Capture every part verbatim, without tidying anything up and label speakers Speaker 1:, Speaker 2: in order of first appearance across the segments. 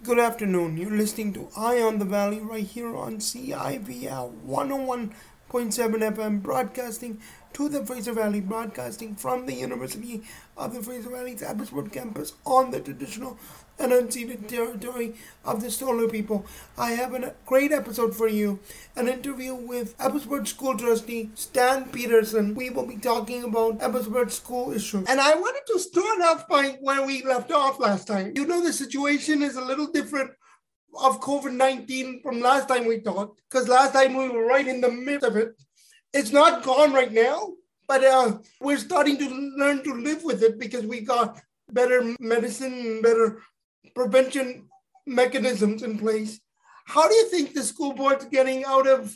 Speaker 1: Good afternoon. You're listening to Eye on the Valley right here on C I V L one oh one point seven F M, broadcasting to the Fraser Valley, broadcasting from the University of the Fraser Valley's Abbotsford campus on the traditional and unceded territory of the Stolo people. I have a great episode for you, an interview with Abbotsford School Trustee Stan Peterson. We will be talking about Abbotsford school issues. And I wanted to start off by where we left off last time. You know, the situation is a little different of COVID nineteen from last time we talked, because last time we were right in the midst of it. It's not gone right now, but uh, we're starting to learn to live with it because we got better medicine, better prevention mechanisms in place. How do you think the school board's getting out of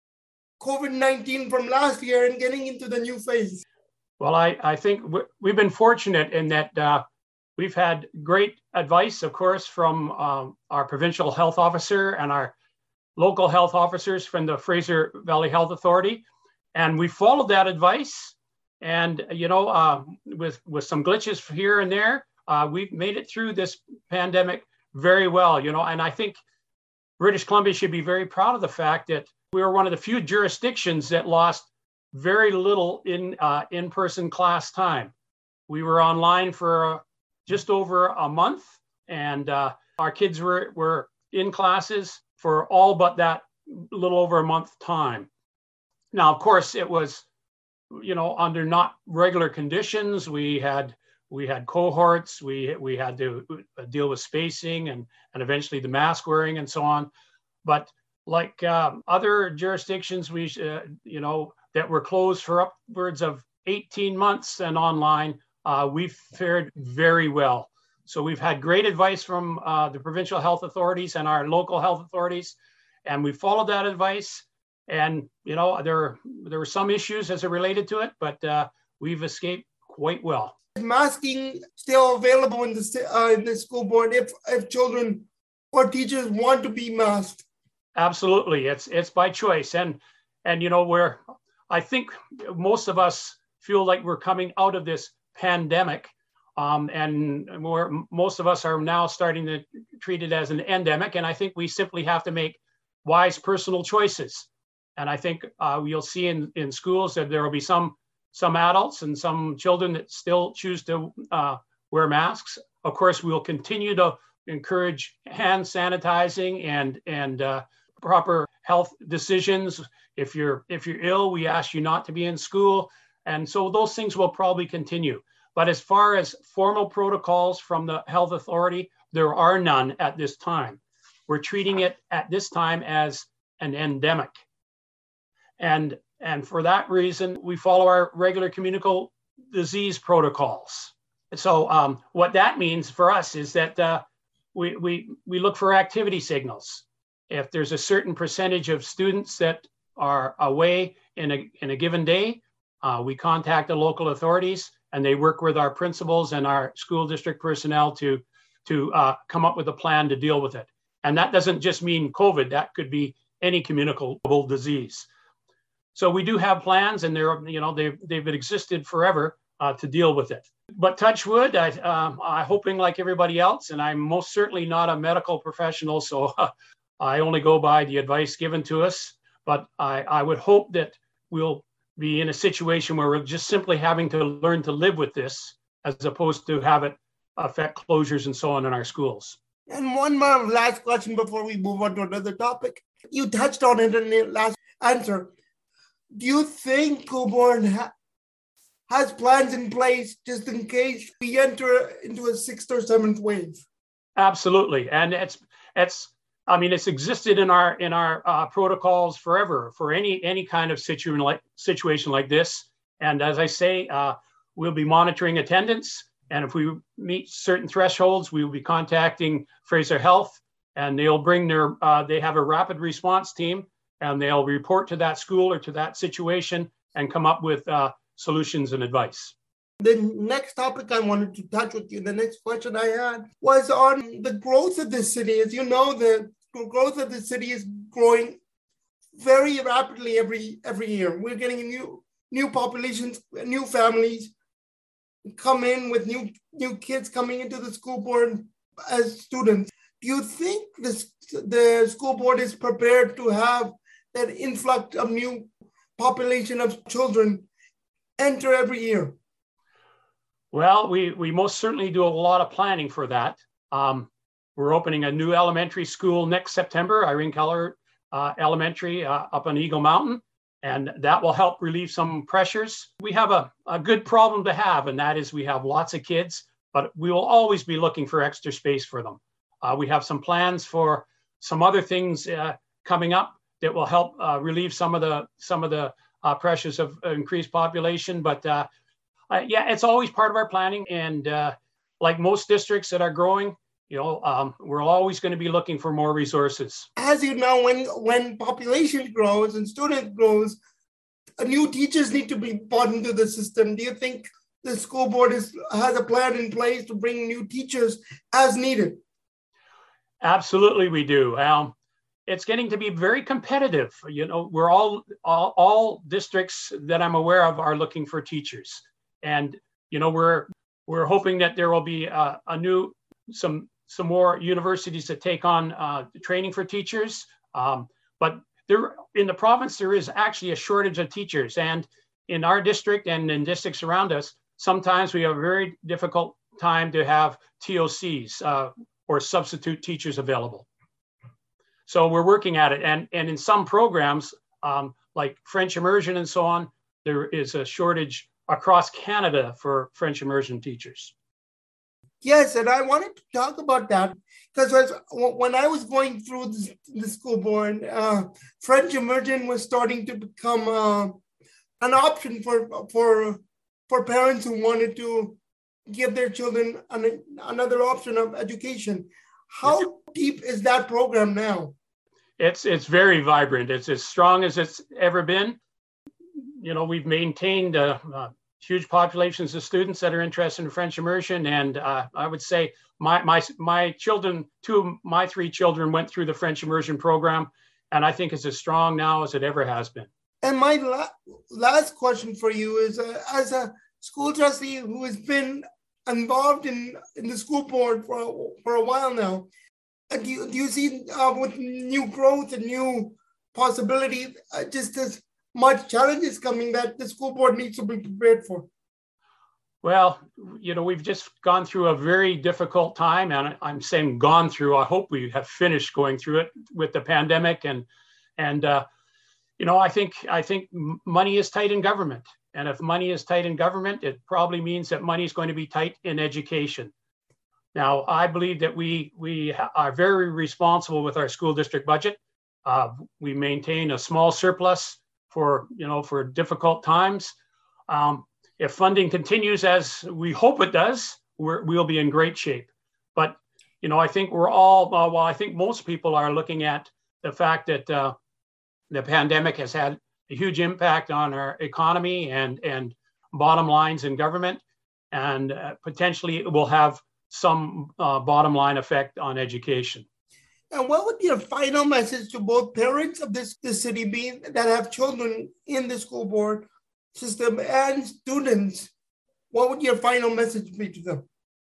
Speaker 1: COVID nineteen from last year and getting into the new phase?
Speaker 2: Well, I, I think we've been fortunate in that uh, we've had great advice, of course, from um, our provincial health officer and our local health officers from the Fraser Valley Health Authority. And we followed that advice. And, you know, uh, with, with some glitches here and there, uh, we've made it through this pandemic very well, you know, and I think British Columbia should be very proud of the fact that we were one of the few jurisdictions that lost very little in uh, in-person class time. We were online for uh, just over a month, and uh, our kids were, were in classes for all but that little over a month time. Now, of course, it was, you know, under not regular conditions. We had we had cohorts. We we had to deal with spacing and and eventually the mask wearing and so on. But like um, other jurisdictions, we uh, you know that were closed for upwards of eighteen months and online, uh, we've fared very well. So we've had great advice from uh, the provincial health authorities and our local health authorities, and we followed that advice. And, you know, there, there were some issues as it related to it, but uh, we've escaped quite well.
Speaker 1: Is masking still available in the, uh, in the school board if, if children or teachers want to be masked?
Speaker 2: Absolutely. It's it's by choice. And, and you know, where I think most of us feel like we're coming out of this pandemic, um, and we're, most of us are now starting to treat it as an endemic. And I think we simply have to make wise personal choices. And I think uh, you'll see in, in schools that there will be some some adults and some children that still choose to uh, wear masks. Of course, we'll continue to encourage hand sanitizing and and uh, proper health decisions. If you're if you're ill, we ask you not to be in school, and so those things will probably continue. But as far as formal protocols from the health authority, there are none at this time. We're treating it at this time as an endemic. And, and for that reason, we follow our regular communicable disease protocols. So um, what that means for us is that uh, we, we, we look for activity signals. If there's a certain percentage of students that are away in a, in a given day, uh, we contact the local authorities and they work with our principals and our school district personnel to, to uh, come up with a plan to deal with it. And that doesn't just mean COVID, that could be any communicable disease. So we do have plans, and they're, you know, they've, they've existed forever uh, to deal with it. But touch wood, I, um, I'm hoping like everybody else, and I'm most certainly not a medical professional, so uh, I only go by the advice given to us. But I, I would hope that we'll be in a situation where we're just simply having to learn to live with this, as opposed to have it affect closures and so on in our schools.
Speaker 1: And one more last question before we move on to another topic. You touched on it in the last answer. Do you think school board ha- has plans in place just in case we enter into a sixth or seventh wave?
Speaker 2: Absolutely, and it's it's. I mean, it's existed in our in our uh, protocols forever for any any kind of situation like situation like this. And as I say, uh, we'll be monitoring attendance, and if we meet certain thresholds, we will be contacting Fraser Health, and they'll bring their. Uh, they have a rapid response team. And they'll report to that school or to that situation and come up with uh, solutions and advice.
Speaker 1: The next topic I wanted to touch with you, the next question I had was on the growth of the city. As you know, the growth of the city is growing very rapidly every every year. We're getting new new populations, new families come in with new new kids coming into the school board as students. Do you think this, the school board is prepared to have that influx of new population of children enter every year?
Speaker 2: Well, we, we most certainly do a lot of planning for that. Um, we're opening a new elementary school next September, Irene Keller uh, Elementary uh, up on Eagle Mountain, and that will help relieve some pressures. We have a, a good problem to have, and that is we have lots of kids, but we will always be looking for extra space for them. Uh, we have some plans for some other things uh, coming up that will help uh, relieve some of the some of the uh, pressures of increased population, but uh, Uh, yeah, it's always part of our planning. And uh, like most districts that are growing, you know, um, we're always going to be looking for more resources.
Speaker 1: As you know, when, when population grows and student grows, uh, new teachers need to be brought into the system. Do you think the school board is, has a plan in place to bring new teachers as needed?
Speaker 2: Absolutely, we do. Um, it's getting to be very competitive. You know, we're all, all, all districts that I'm aware of are looking for teachers. And, you know, we're we're hoping that there will be a, a new, some some more universities that take on uh, training for teachers. Um, but there in the province, there is actually a shortage of teachers. And in our district and in districts around us, sometimes we have a very difficult time to have T O Cs uh, or substitute teachers available. So we're working at it. And, and in some programs, um, like French immersion and so on, there is a shortage across Canada for French immersion teachers.
Speaker 1: Yes, and I wanted to talk about that because when I was going through the, the school board, uh, French immersion was starting to become uh, an option for for for parents who wanted to give their children an, another option of education. How yes. deep is that program now?
Speaker 2: It's it's very vibrant. It's as strong as it's ever been. You know, we've maintained uh, uh, huge populations of students that are interested in French immersion. And uh, I would say my, my, my children, two of my three children went through the French immersion program. And I think it's as strong now as it ever has been.
Speaker 1: And my la- last question for you is, uh, as a school trustee who has been involved in, in the school board for, a- for a while now, uh, do, you, do you see uh, with new growth and new possibilities, uh, just as much challenges coming that the school board needs to be prepared for?
Speaker 2: Well, you know, we've just gone through a very difficult time, and I'm saying gone through. I hope we have finished going through it with the pandemic, and and uh, you know, I think I think money is tight in government, and if money is tight in government, it probably means that money is going to be tight in education. Now, I believe that we we are very responsible with our school district budget. Uh, we maintain a small surplus for, you know, for difficult times. Um, if funding continues as we hope it does, we're, we'll be in great shape. But, you know, I think we're all, uh, well, I think most people are looking at the fact that uh, the pandemic has had a huge impact on our economy and, and bottom lines in government, and uh, potentially it will have some uh, bottom line effect on education.
Speaker 1: And what would be a final message to both parents of this, this city being that have children in the school board system and students? What would your final message be to them?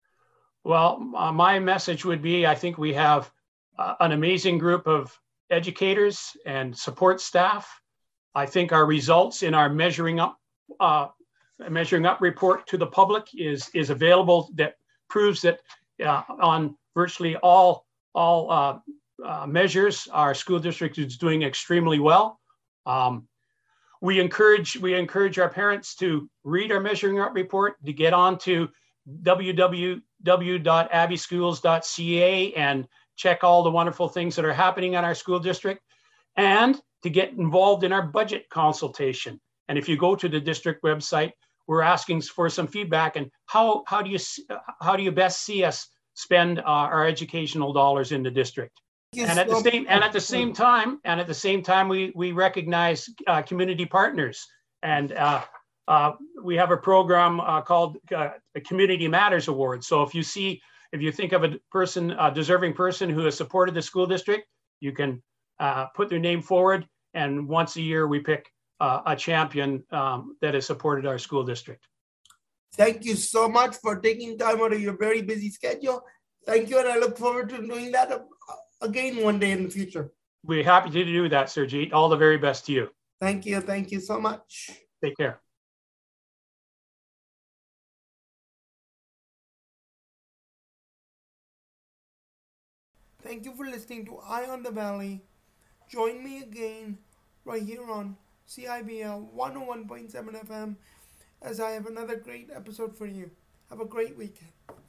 Speaker 2: Well, uh, my message would be, I think we have uh, an amazing group of educators and support staff. I think our results in our measuring up uh, measuring up report to the public is, is available, that proves that uh, on virtually all all uh, uh, measures, our school district is doing extremely well. Um, we encourage we encourage our parents to read our measuring up report, to get on to w w w dot abbey schools dot c a and check all the wonderful things that are happening in our school district, and to get involved in our budget consultation. And if you go to the district website, we're asking for some feedback and how how do you how do you best see us spend uh, our educational dollars in the district. Yes, and at the same and at the same time and at the same time we we recognize uh, community partners, and uh, uh, we have a program uh, called uh, the Community Matters Award. So if you see if you think of a person a deserving person who has supported the school district, you can uh, put their name forward, and once a year we pick uh, a champion um, that has supported our school district.
Speaker 1: Thank you so much for taking time out of your very busy schedule. Thank you, and I look forward to doing that uh, again one day in the future.
Speaker 2: We're happy to do that, Surjit. All the very best to you.
Speaker 1: Thank you. Thank you so much.
Speaker 2: Take care.
Speaker 1: Thank you for listening to Eye on the Valley. Join me again right here on C I B L one oh one point seven F M as I have another great episode for you. Have a great weekend.